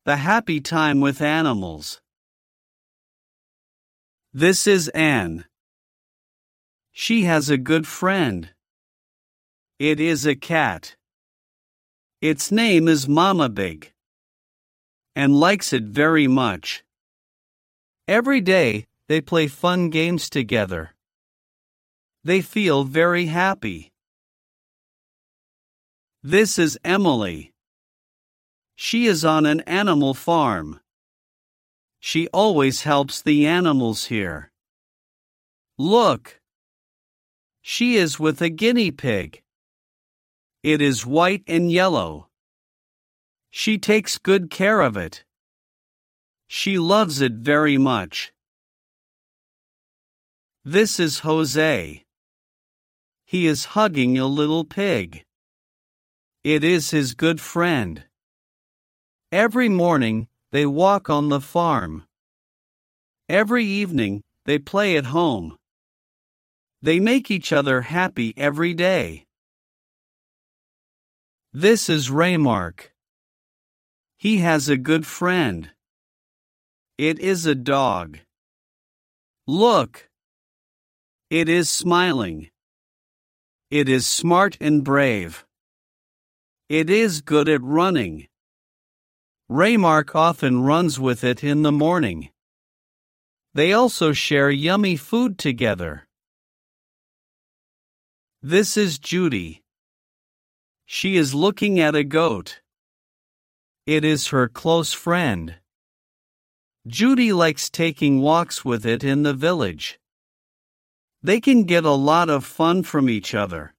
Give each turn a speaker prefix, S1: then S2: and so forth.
S1: the happy time with animals. This is Anne. She has a good friend. It is a cat. Its name is Mama Big, and likes it very much. Every day, they play fun games together. They feel very happy. This is Emily. She is on an animal farm. She always helps the animals here. Look! She is with a guinea pig. It is white and yellow. She takes good care of it. She loves it very much. This is Jose. He is hugging a little pig. It is his good friend. Every morning, they walk on the farm. Every evening, they play at home. They make each other happy every day. This is Raymark. He has a good friend. It is a dog. Look! It is smiling. It is smart and brave. It is good at running. Raymark often runs with it in the morning. They also share yummy food together. This is Judy. She is looking at a goat. It is her close friend. Judy likes taking walks with it in the village. They can get a lot of fun from each other.